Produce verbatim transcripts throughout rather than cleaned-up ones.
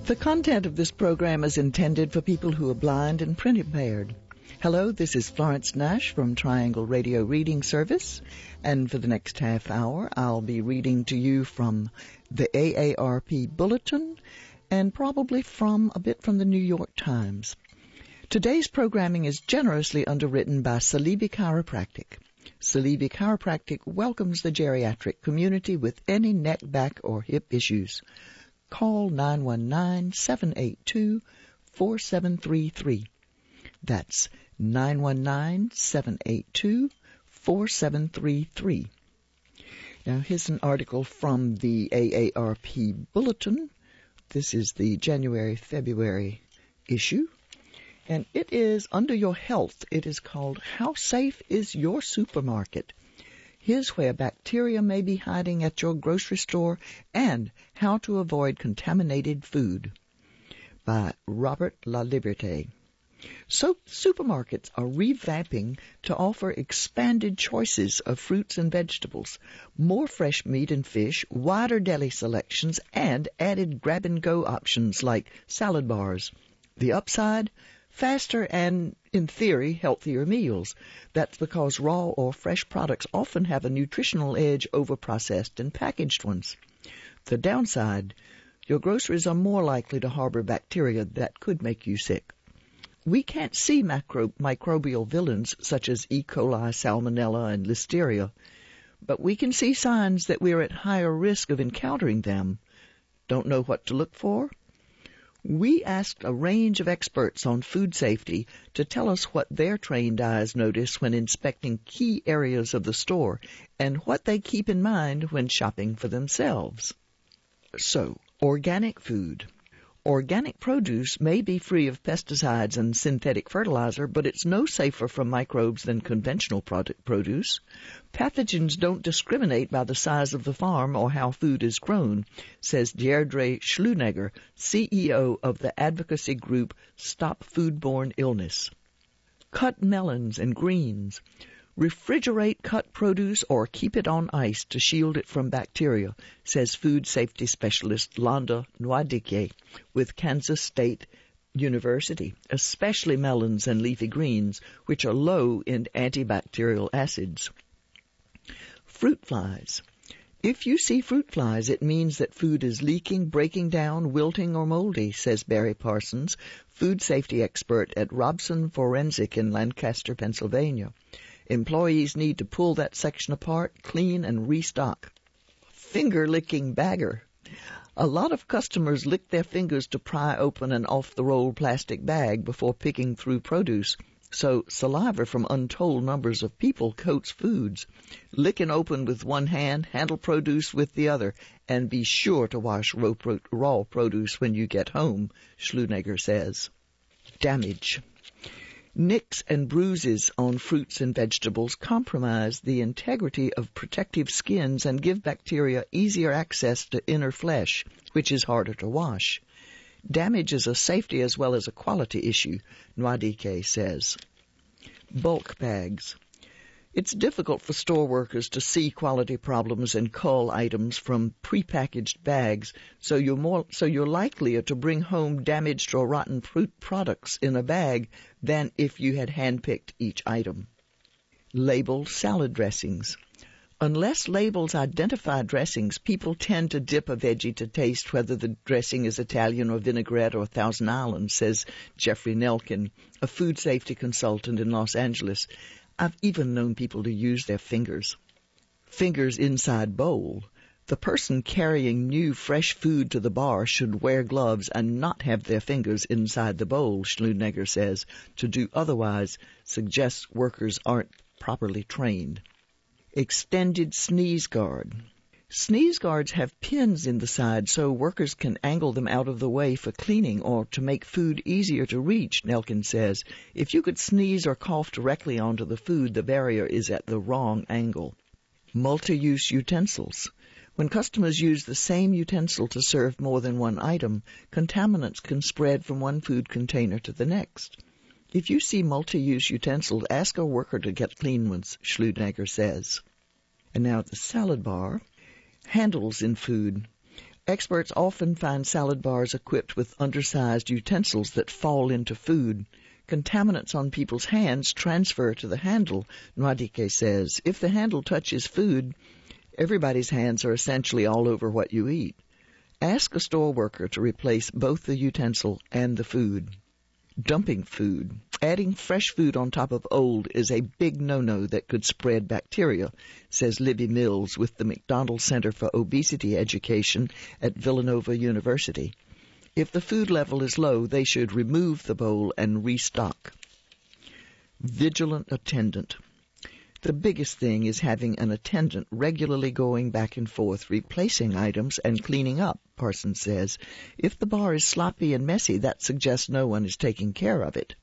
The content of this program is intended for people who are blind and print impaired. Hello, this is Florence Nash from Triangle Radio Reading Service, and for the next half hour I'll be reading to you from the A A R P Bulletin and probably from a bit from the New York Times. Today's programming is generously underwritten by Salibi Chiropractic. Salibi Chiropractic welcomes the geriatric community with any neck, back, or hip issues. Call nine one nine, seven eight two, four seven three three. That's nine one nine, seven eight two, four seven three three. Now, here's an article from the A A R P Bulletin. This is the January-February issue. And it is under your health. It is called How Safe is Your Supermarket? Here's where bacteria may be hiding at your grocery store and how to avoid contaminated food, by Robert LaLiberte. So supermarkets are revamping to offer expanded choices of fruits and vegetables, more fresh meat and fish, wider deli selections, and added grab-and-go options like salad bars. The upside? Faster and, in theory, healthier meals. That's because raw or fresh products often have a nutritional edge over processed and packaged ones. The downside, your groceries are more likely to harbor bacteria that could make you sick. We can't see macro- microbial villains such as E. coli, salmonella, and listeria, but we can see signs that we're at higher risk of encountering them. Don't know what to look for? We asked a range of experts on food safety to tell us what their trained eyes notice when inspecting key areas of the store and what they keep in mind when shopping for themselves. So, organic food. Organic produce may be free of pesticides and synthetic fertilizer, but it's no safer from microbes than conventional product produce. Pathogens don't discriminate by the size of the farm or how food is grown, says Deirdre Schluneger, C E O of the advocacy group Stop Foodborne Illness. Cut melons and greens. Refrigerate cut produce or keep it on ice to shield it from bacteria, says food safety specialist Londa Nwadike with Kansas State University, especially melons and leafy greens, which are low in antibacterial acids. Fruit flies. If you see fruit flies, it means that food is leaking, breaking down, wilting, or moldy, says Barry Parsons, food safety expert at Robson Forensic in Lancaster, Pennsylvania. Employees need to pull that section apart, clean, and restock. Finger-licking bagger. A lot of customers lick their fingers to pry open an off-the-roll plastic bag before picking through produce, so saliva from untold numbers of people coats foods. Lick and open with one hand, handle produce with the other, and be sure to wash raw, pro- raw produce when you get home, Schluneger says. Damage. Nicks and bruises on fruits and vegetables compromise the integrity of protective skins and give bacteria easier access to inner flesh, which is harder to wash. Damage is a safety as well as a quality issue, Nwadike says. Bulk bags. It's difficult for store workers to see quality problems and cull items from prepackaged bags, so you're more so you're likelier to bring home damaged or rotten fruit products in a bag than if you had handpicked each item. Labeled salad dressings. Unless labels identify dressings, people tend to dip a veggie to taste whether the dressing is Italian or vinaigrette or Thousand Island, says Jeffrey Nelkin, a food safety consultant in Los Angeles. I've even known people to use their fingers. Fingers inside bowl. The person carrying new, fresh food to the bar should wear gloves and not have their fingers inside the bowl, Schluneger says. To do otherwise suggests workers aren't properly trained. Extended sneeze guard. Sneeze guards have pins in the side so workers can angle them out of the way for cleaning or to make food easier to reach, Nelkin says. If you could sneeze or cough directly onto the food, the barrier is at the wrong angle. Multi-use utensils. When customers use the same utensil to serve more than one item, contaminants can spread from one food container to the next. If you see multi-use utensils, ask a worker to get clean ones, Schluneger says. And now the salad bar. Handles in food. Experts often find salad bars equipped with undersized utensils that fall into food. Contaminants on people's hands transfer to the handle, Nwadike says. If the handle touches food, everybody's hands are essentially all over what you eat. Ask a store worker to replace both the utensil and the food. Dumping food. Adding fresh food on top of old is a big no-no that could spread bacteria, says Libby Mills with the McDonald Center for Obesity Education at Villanova University. If the food level is low, they should remove the bowl and restock. Vigilant attendant. The biggest thing is having an attendant regularly going back and forth, replacing items and cleaning up, Parsons says. If the bar is sloppy and messy, that suggests no one is taking care of it.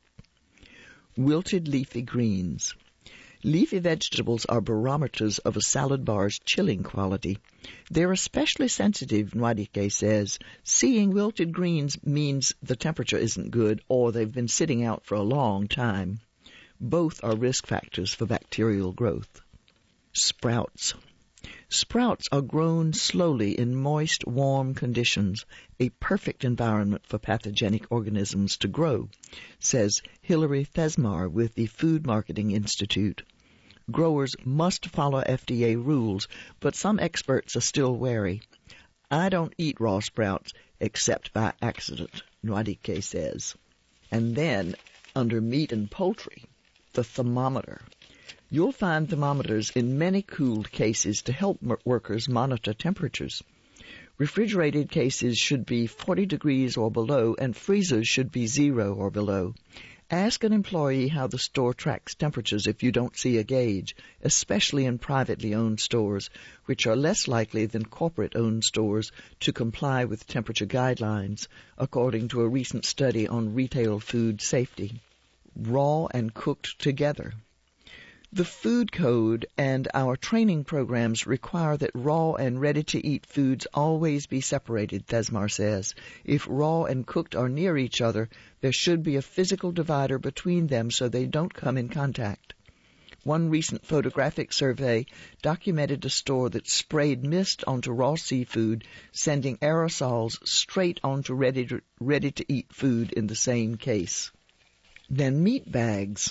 Wilted leafy greens. Leafy vegetables are barometers of a salad bar's chilling quality. They're especially sensitive, Nwadike says. Seeing wilted greens means the temperature isn't good or they've been sitting out for a long time. Both are risk factors for bacterial growth. Sprouts. Sprouts are grown slowly in moist, warm conditions, a perfect environment for pathogenic organisms to grow, says Hilary Thesmar with the Food Marketing Institute. Growers must follow F D A rules, but some experts are still wary. I don't eat raw sprouts except by accident, Nwadike says. And then, under meat and poultry, the thermometer. You'll find thermometers in many cooled cases to help workers monitor temperatures. Refrigerated cases should be forty degrees or below, and freezers should be zero or below. Ask an employee how the store tracks temperatures if you don't see a gauge, especially in privately owned stores, which are less likely than corporate-owned stores to comply with temperature guidelines, according to a recent study on retail food safety. Raw and cooked together. The food code and our training programs require that raw and ready-to-eat foods always be separated, Thesmar says. If raw and cooked are near each other, there should be a physical divider between them so they don't come in contact. One recent photographic survey documented a store that sprayed mist onto raw seafood, sending aerosols straight onto ready to, ready-to-eat food in the same case. Then meat bags.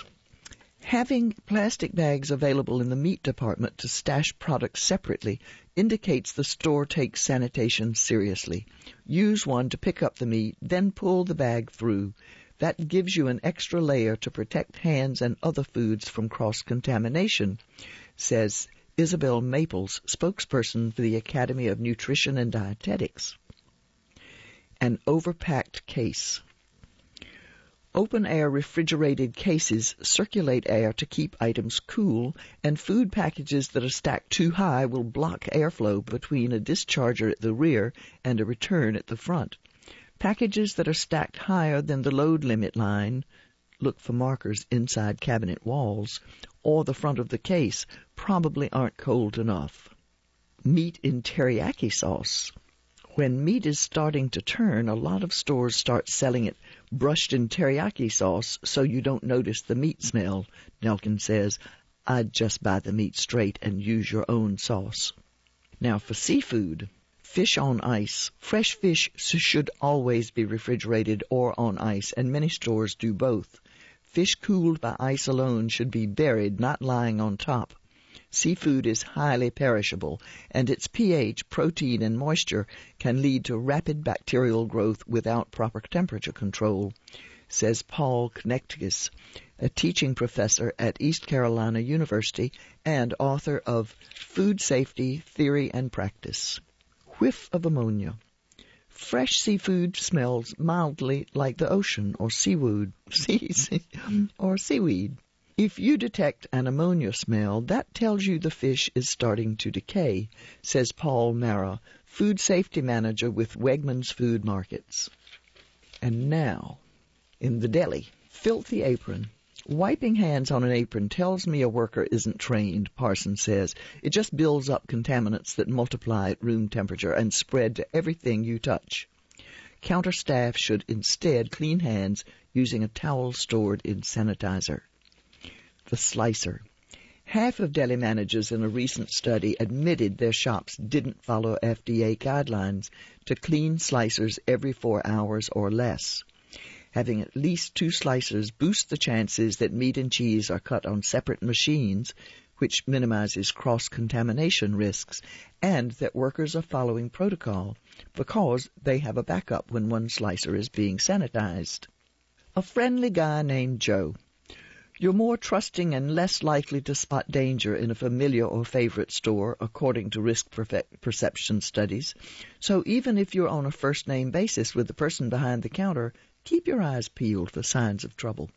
Having plastic bags available in the meat department to stash products separately indicates the store takes sanitation seriously. Use one to pick up the meat, then pull the bag through. That gives you an extra layer to protect hands and other foods from cross-contamination, says Isabel Maples, spokesperson for the Academy of Nutrition and Dietetics. An overpacked case. Open-air refrigerated cases circulate air to keep items cool, and food packages that are stacked too high will block airflow between a discharger at the rear and a return at the front. Packages that are stacked higher than the load limit line, look for markers inside cabinet walls, or the front of the case, probably aren't cold enough. Meat in teriyaki sauce. When meat is starting to turn, a lot of stores start selling it brushed in teriyaki sauce so you don't notice the meat smell, Nelkin says. I'd just buy the meat straight and use your own sauce. Now for seafood, fish on ice. Fresh fish should always be refrigerated or on ice, and many stores do both. Fish cooled by ice alone should be buried, not lying on top. Seafood is highly perishable, and its pH, protein, and moisture can lead to rapid bacterial growth without proper temperature control, says Paul Knechtis, a teaching professor at East Carolina University and author of Food Safety, Theory and Practice. Whiff of ammonia. Fresh seafood smells mildly like the ocean or seaweed, or seaweed. If you detect an ammonia smell, that tells you the fish is starting to decay, says Paul Mara, food safety manager with Wegmans Food Markets. And now, in the deli, filthy apron. Wiping hands on an apron tells me a worker isn't trained, Parsons says. It just builds up contaminants that multiply at room temperature and spread to everything you touch. Counter staff should instead clean hands using a towel stored in sanitizer. The slicer. Half of deli managers in a recent study admitted their shops didn't follow F D A guidelines to clean slicers every four hours or less. Having at least two slicers boosts the chances that meat and cheese are cut on separate machines, which minimizes cross-contamination risks, and that workers are following protocol because they have a backup when one slicer is being sanitized. A friendly guy named Joe. You're more trusting and less likely to spot danger in a familiar or favorite store, according to risk perception studies. So even if you're on a first-name basis with the person behind the counter, keep your eyes peeled for signs of trouble.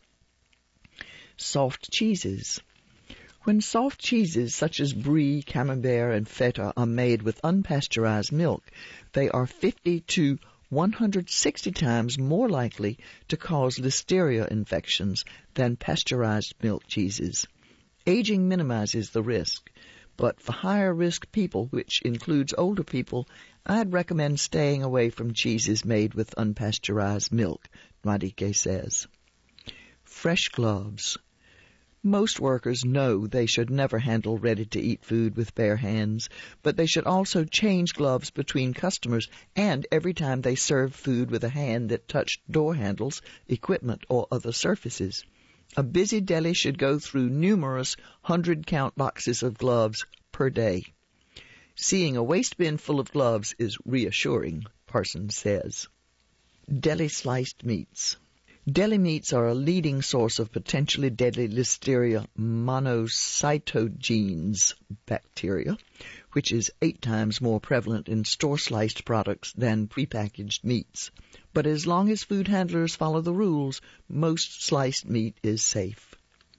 Soft cheeses. When soft cheeses such as brie, camembert, and feta are made with unpasteurized milk, they are fifty to one hundred sixty times more likely to cause listeria infections than pasteurized milk cheeses. Aging minimizes the risk, but for higher-risk people, which includes older people, I'd recommend staying away from cheeses made with unpasteurized milk, Radike says. Fresh gloves. Most workers know they should never handle ready-to-eat food with bare hands, but they should also change gloves between customers and every time they serve food with a hand that touched door handles, equipment, or other surfaces. A busy deli should go through numerous hundred-count boxes of gloves per day. Seeing a waste bin full of gloves is reassuring, Parsons says. Deli sliced meats. Deli meats are a leading source of potentially deadly Listeria monocytogenes bacteria, which is eight times more prevalent in store-sliced products than prepackaged meats. But as long as food handlers follow the rules, most sliced meat is safe.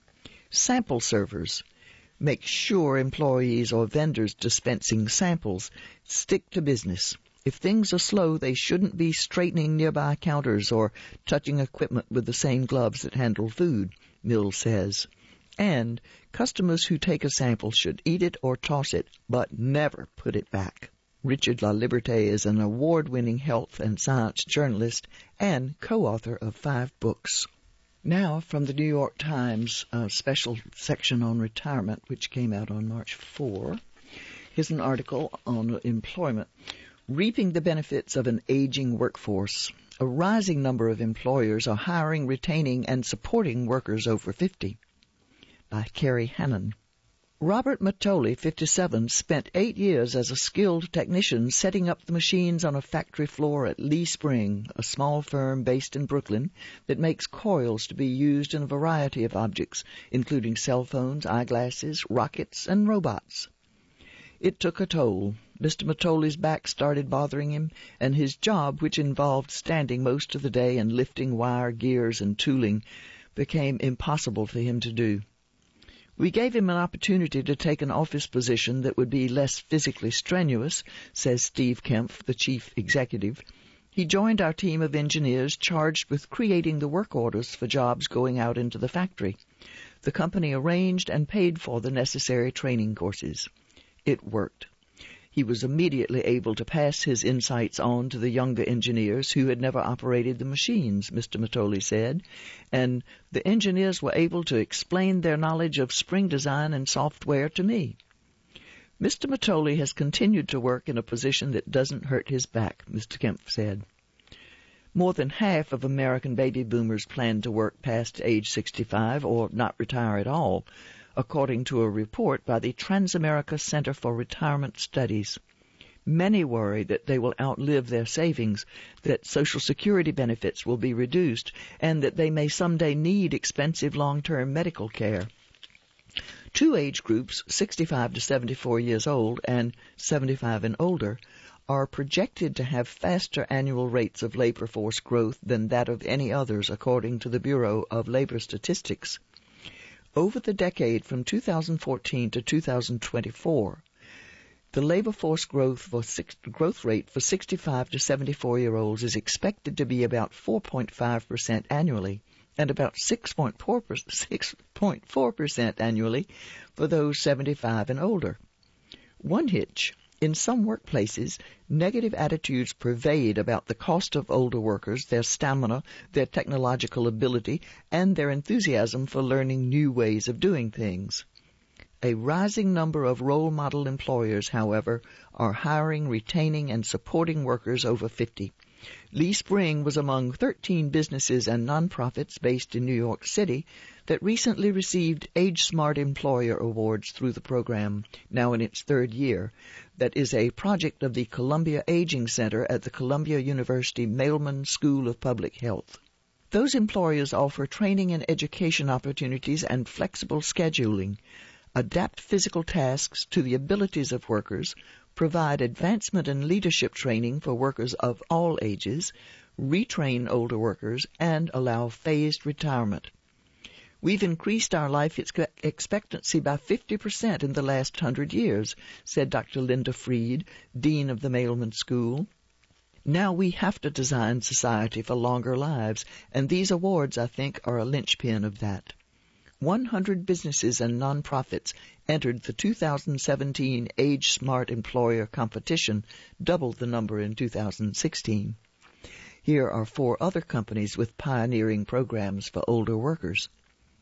Sample servers. Make sure employees or vendors dispensing samples stick to business. If things are slow, they shouldn't be straightening nearby counters or touching equipment with the same gloves that handle food, Mills says. And customers who take a sample should eat it or toss it, but never put it back. Richard LaLiberte is an award-winning health and science journalist and co-author of five books. Now, from the New York Times uh, special section on retirement, which came out on March fourth, here's an article on employment. Reaping the benefits of an aging workforce. A rising number of employers are hiring, retaining, and supporting workers over fifty. By Carrie Hannon. Robert Matoli, fifty-seven, spent eight years as a skilled technician setting up the machines on a factory floor at Lee Spring, a small firm based in Brooklyn that makes coils to be used in a variety of objects, including cell phones, eyeglasses, rockets, and robots. It took a toll. Mister Matoli's back started bothering him, and his job, which involved standing most of the day and lifting wire, gears, and tooling, became impossible for him to do. We gave him an opportunity to take an office position that would be less physically strenuous, says Steve Kempf, the chief executive. He joined our team of engineers charged with creating the work orders for jobs going out into the factory. The company arranged and paid for the necessary training courses. It worked. He was immediately able to pass his insights on to the younger engineers who had never operated the machines, Mister Matoli said, and the engineers were able to explain their knowledge of spring design and software to me. Mister Matoli has continued to work in a position that doesn't hurt his back, Mister Kempf said. More than half of American baby boomers plan to work past age sixty-five or not retire at all, according to a report by the Transamerica Center for Retirement Studies. Many worry that they will outlive their savings, that Social Security benefits will be reduced, and that they may someday need expensive long-term medical care. Two age groups, sixty-five to seventy-four years old and seventy-five and older, are projected to have faster annual rates of labor force growth than that of any others, according to the Bureau of Labor Statistics. Over the decade from two thousand fourteen to two thousand twenty-four, the labor force growth, for six, growth rate for sixty-five to seventy-four-year-olds is expected to be about four point five percent annually and about six point four percent annually for those seventy-five and older. One hitch. In some workplaces, negative attitudes pervade about the cost of older workers, their stamina, their technological ability, and their enthusiasm for learning new ways of doing things. A rising number of role model employers, however, are hiring, retaining, and supporting workers over fifty. Lee Spring was among thirteen businesses and nonprofits based in New York City that recently received Age Smart Employer Awards through the program, now in its third year, that is a project of the Columbia Aging Center at the Columbia University Mailman School of Public Health. Those employers offer training and education opportunities and flexible scheduling, adapt physical tasks to the abilities of workers, provide advancement and leadership training for workers of all ages, retrain older workers, and allow phased retirement. We've increased our life expectancy by fifty percent in the last hundred years, said Doctor Linda Freed, Dean of the Mailman School. Now we have to design society for longer lives, and these awards, I think, are a linchpin of that. one hundred businesses and nonprofits entered the two thousand seventeen Age Smart Employer competition, double the number in two thousand sixteen. Here are four other companies with pioneering programs for older workers.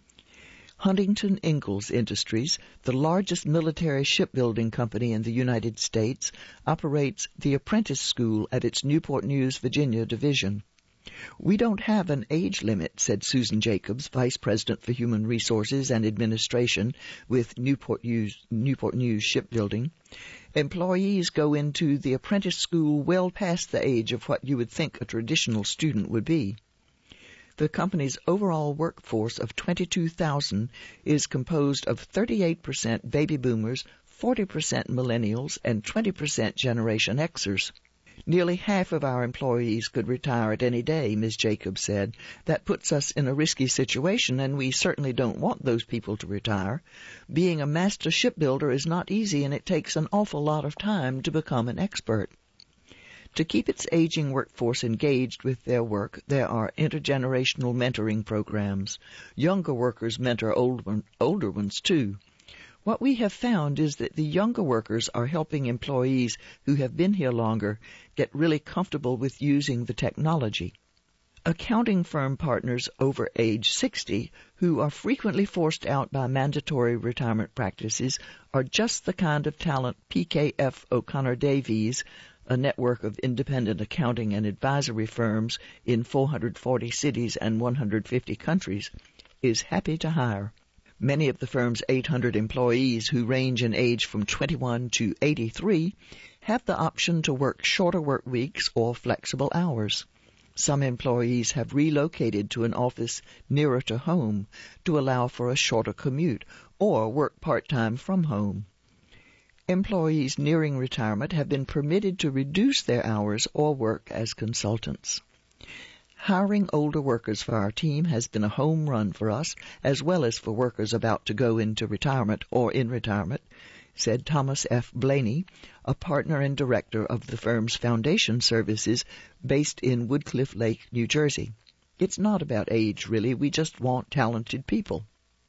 Huntington Ingalls Industries, the largest military shipbuilding company in the United States, operates the Apprentice School at its Newport News, Virginia division. We don't have an age limit, said Susan Jacobs, Vice President for Human Resources and Administration with Newport News, Newport News Shipbuilding. Employees go into the apprentice school well past the age of what you would think a traditional student would be. The company's overall workforce of twenty-two thousand is composed of thirty-eight percent baby boomers, forty percent millennials, and twenty percent Generation Xers. Nearly half of our employees could retire at any day, Miz Jacobs said. That puts us in a risky situation, and we certainly don't want those people to retire. Being a master shipbuilder is not easy, and it takes an awful lot of time to become an expert. To keep its aging workforce engaged with their work, there are intergenerational mentoring programs. Younger workers mentor old one, older ones, too. What we have found is that the younger workers are helping employees who have been here longer get really comfortable with using the technology. Accounting firm partners over age sixty, who are frequently forced out by mandatory retirement practices, are just the kind of talent P K F O'Connor Davies, a network of independent accounting and advisory firms in four hundred forty cities and one hundred fifty countries, is happy to hire. Many of the firm's eight hundred employees, who range in age from twenty-one to eighty-three, have the option to work shorter work weeks or flexible hours. Some employees have relocated to an office nearer to home to allow for a shorter commute or work part-time from home. Employees nearing retirement have been permitted to reduce their hours or work as consultants. Hiring older workers for our team has been a home run for us, as well as for workers about to go into retirement or in retirement, said Thomas F. Blaney, a partner and director of the firm's foundation services based in Woodcliff Lake, New Jersey. It's not about age, really. We just want talented people.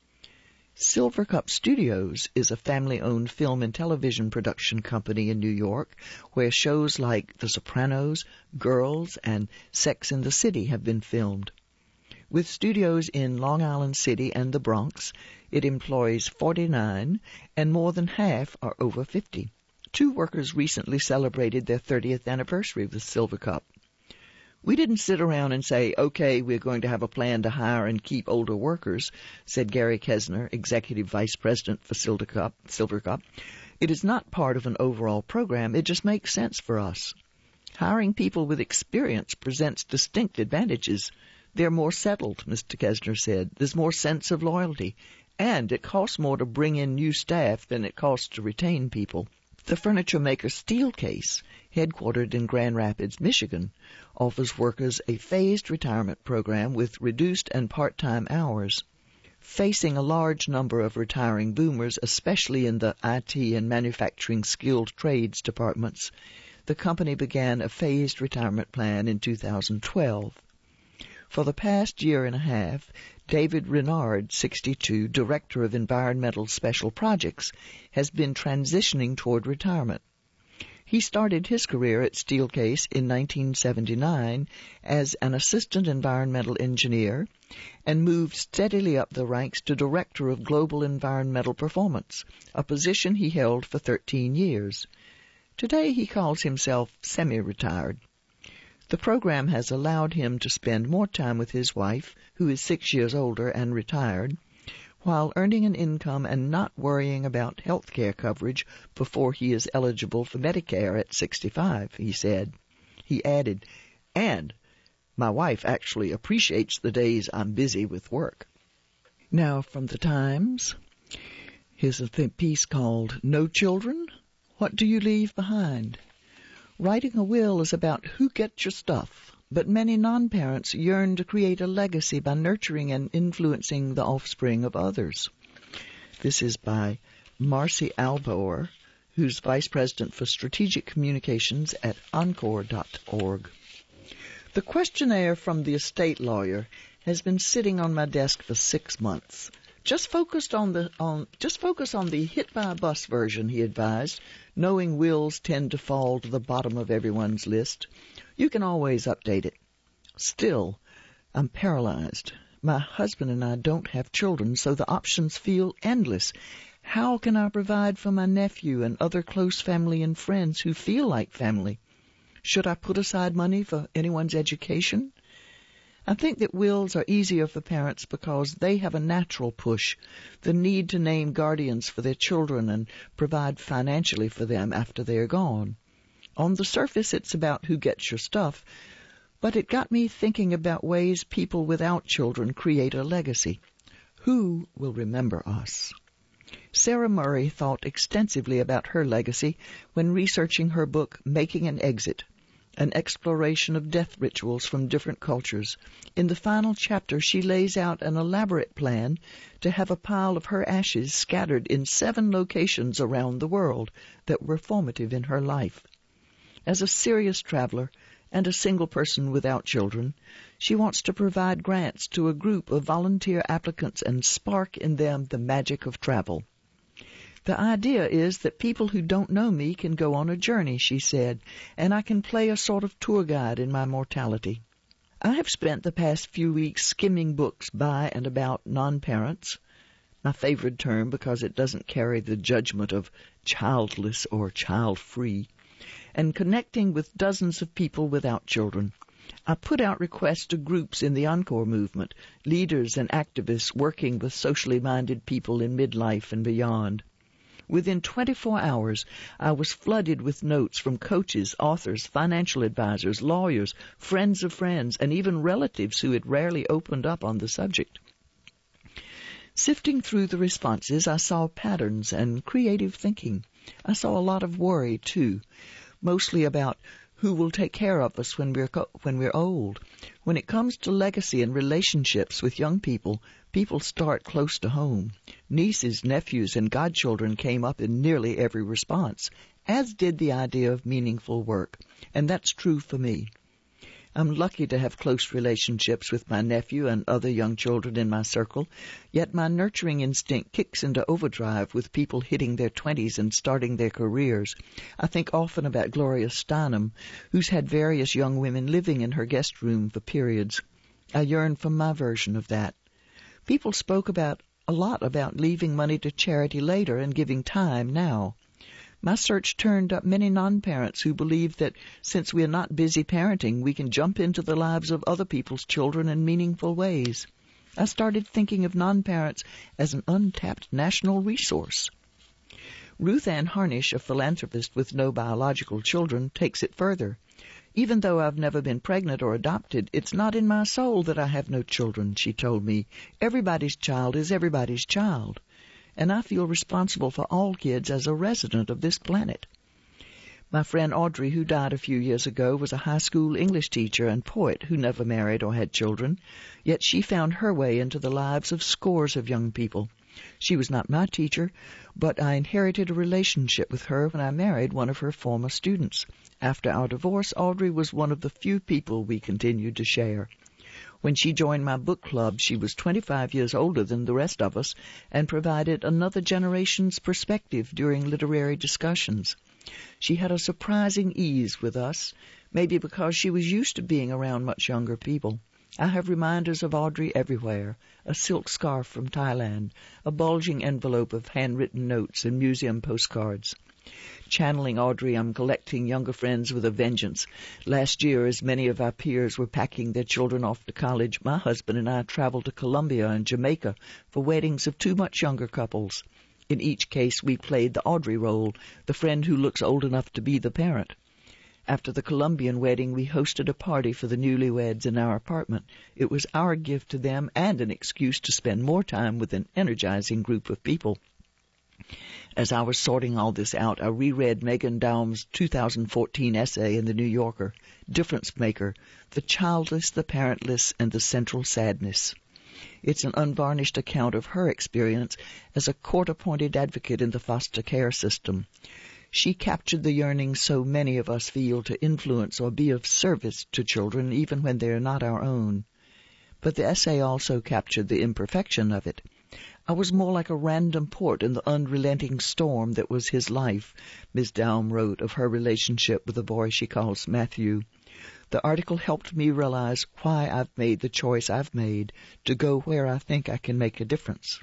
Silvercup Studios is a family-owned film and television production company in New York where shows like The Sopranos, Girls, and Sex and the City have been filmed. With studios in Long Island City and the Bronx, it employs forty-nine, and more than half are over fifty. Two workers recently celebrated their thirtieth anniversary with Silvercup. We didn't sit around and say, okay, we're going to have a plan to hire and keep older workers, said Gary Kesner, Executive Vice President for Silvercup. Silvercup. It is not part of an overall program. It just makes sense for us. Hiring people with experience presents distinct advantages. They're more settled, Mister Kesner said. There's more sense of loyalty. And it costs more to bring in new staff than it costs to retain people. The furniture maker Steelcase, headquartered in Grand Rapids, Michigan, offers workers a phased retirement program with reduced and part-time hours. Facing a large number of retiring boomers, especially in the I T and manufacturing skilled trades departments, the company began a phased retirement plan in two thousand twelve. For the past year and a half, David Renard, sixty-two, Director of Environmental Special Projects, has been transitioning toward retirement. He started his career at Steelcase in nineteen seventy-nine as an assistant environmental engineer and moved steadily up the ranks to Director of Global Environmental Performance, a position he held for thirteen years. Today he calls himself semi-retired. The program has allowed him to spend more time with his wife, who is six years older and retired, while earning an income and not worrying about health care coverage before he is eligible for Medicare at sixty-five, he said. He added, and my wife actually appreciates the days I'm busy with work. Now from the Times, here's a th- piece called No Children? What Do You Leave Behind? Writing a will is about who gets your stuff, but many non-parents yearn to create a legacy by nurturing and influencing the offspring of others. This is by Marcy Albauer, who's Vice President for Strategic Communications at Encore dot org. The questionnaire from the estate lawyer has been sitting on my desk for six months. Just focused on the on just focus on the hit by a bus version, he advised, knowing wills tend to fall to the bottom of everyone's list. You can always update it. Still, I'm paralyzed. My husband and I don't have children, so the options feel endless. How can I provide for my nephew and other close family and friends who feel like family? Should I put aside money for anyone's education? I think that wills are easier for parents because they have a natural push, the need to name guardians for their children and provide financially for them after they are gone. On the surface, it's about who gets your stuff, but it got me thinking about ways people without children create a legacy. Who will remember us? Sarah Murray thought extensively about her legacy when researching her book, Making an Exit, an exploration of death rituals from different cultures. In the final chapter, she lays out an elaborate plan to have a pile of her ashes scattered in seven locations around the world that were formative in her life. As a serious traveler and a single person without children, she wants to provide grants to a group of volunteer applicants and spark in them the magic of travel. The idea is that people who don't know me can go on a journey, she said, and I can play a sort of tour guide in my mortality. I have spent the past few weeks skimming books by and about non-parents, my favorite term because it doesn't carry the judgment of childless or child-free, and connecting with dozens of people without children. I put out requests to groups in the Encore movement, leaders and activists working with socially minded people in midlife and beyond. Within twenty-four hours, I was flooded with notes from coaches, authors, financial advisors, lawyers, friends of friends, and even relatives who had rarely opened up on the subject. Sifting through the responses, I saw patterns and creative thinking. I saw a lot of worry, too, mostly about who will take care of us when we're co- when we're old. When it comes to legacy and relationships with young people, people start close to home. Nieces, nephews, and godchildren came up in nearly every response, as did the idea of meaningful work, and that's true for me. I'm lucky to have close relationships with my nephew and other young children in my circle, yet my nurturing instinct kicks into overdrive with people hitting their twenties and starting their careers. I think often about Gloria Steinem, who's had various young women living in her guest room for periods. I yearn for my version of that. People spoke about a lot about leaving money to charity later and giving time now. My search turned up many non-parents who believe that since we are not busy parenting, we can jump into the lives of other people's children in meaningful ways. I started thinking of non-parents as an untapped national resource. Ruth Ann Harnish, a philanthropist with no biological children, takes it further. Even though I've never been pregnant or adopted, it's not in my soul that I have no children, she told me. Everybody's child is everybody's child. And I feel responsible for all kids as a resident of this planet. My friend Audrey, who died a few years ago, was a high school English teacher and poet who never married or had children, yet she found her way into the lives of scores of young people. She was not my teacher, but I inherited a relationship with her when I married one of her former students. After our divorce, Audrey was one of the few people we continued to share. When she joined my book club, she was twenty-five years older than the rest of us and provided another generation's perspective during literary discussions. She had a surprising ease with us, maybe because she was used to being around much younger people. I have reminders of Audrey everywhere, a silk scarf from Thailand, a bulging envelope of handwritten notes and museum postcards. Channeling Audrey, I'm collecting younger friends with a vengeance. Last year, as many of our peers were packing their children off to college, my husband and I traveled to Colombia and Jamaica for weddings of two much younger couples. In each case, we played the Audrey role, the friend who looks old enough to be the parent. After the Colombian wedding, we hosted a party for the newlyweds in our apartment. It was our gift to them and an excuse to spend more time with an energizing group of people. As I was sorting all this out, I reread Megan Daum's two thousand fourteen essay in The New Yorker, Difference Maker, The Childless, the Parentless, and the Central Sadness. It's an unvarnished account of her experience as a court-appointed advocate in the foster care system. She captured the yearning so many of us feel to influence or be of service to children, even when they are not our own. But the essay also captured the imperfection of it. I was more like a random port in the unrelenting storm that was his life, Miz Daum wrote of her relationship with a boy she calls Matthew. The article helped me realize why I've made the choice I've made to go where I think I can make a difference.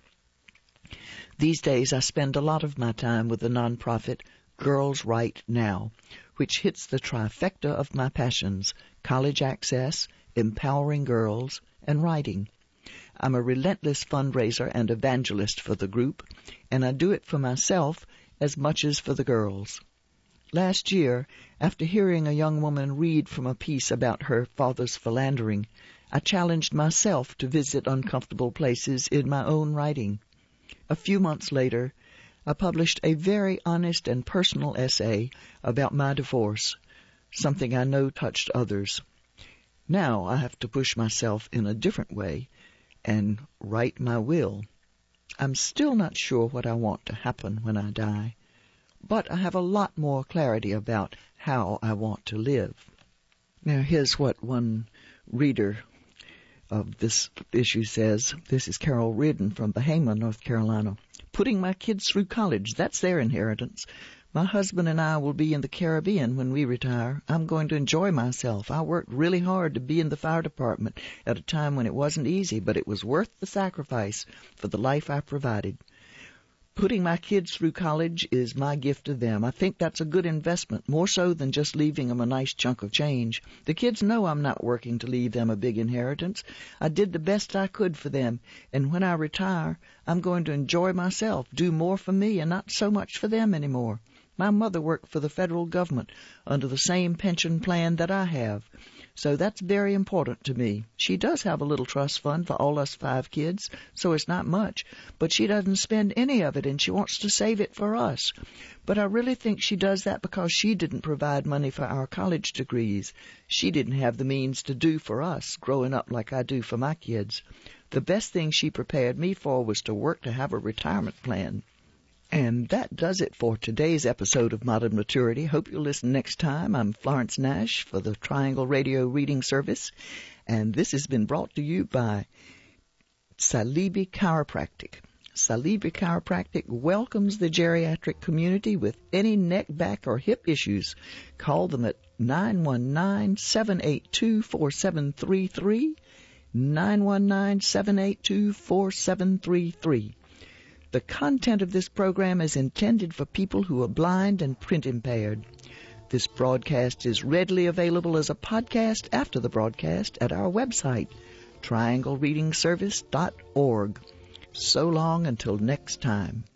These days I spend a lot of my time with the nonprofit Girls Right Now, which hits the trifecta of my passions, college access, empowering girls, and writing. I'm a relentless fundraiser and evangelist for the group, and I do it for myself as much as for the girls. Last year, after hearing a young woman read from a piece about her father's philandering, I challenged myself to visit uncomfortable places in my own writing. A few months later, I published a very honest and personal essay about my divorce, something I know touched others. Now I have to push myself in a different way and write my will. I'm still not sure what I want to happen when I die, but I have a lot more clarity about how I want to live. Now here's what one reader of this issue says. This is Carol Reardon from Bahama, North Carolina. Putting my kids through college, that's their inheritance. My husband and I will be in the Caribbean when we retire. I'm going to enjoy myself. I worked really hard to be in the fire department at a time when it wasn't easy, but it was worth the sacrifice for the life I provided. Putting my kids through college is my gift to them. I think that's a good investment, more so than just leaving them a nice chunk of change. The kids know I'm not working to leave them a big inheritance. I did the best I could for them, and when I retire, I'm going to enjoy myself, do more for me and not so much for them anymore. My mother worked for the federal government under the same pension plan that I have, so that's very important to me. She does have a little trust fund for all us five kids, so it's not much, but she doesn't spend any of it, and she wants to save it for us. But I really think she does that because she didn't provide money for our college degrees. She didn't have the means to do for us, growing up like I do for my kids. The best thing she prepared me for was to work to have a retirement plan. And that does it for today's episode of Modern Maturity. Hope you'll listen next time. I'm Florence Nash for the Triangle Radio Reading Service, and this has been brought to you by Salibi Chiropractic. Salibi Chiropractic welcomes the geriatric community with any neck, back, or hip issues. Call them at nine one nine, seven eight two, four seven three three, nine one nine, seven eight two, four seven three three. The content of this program is intended for people who are blind and print impaired. This broadcast is readily available as a podcast after the broadcast at our website, triangle reading service dot org. So long until next time.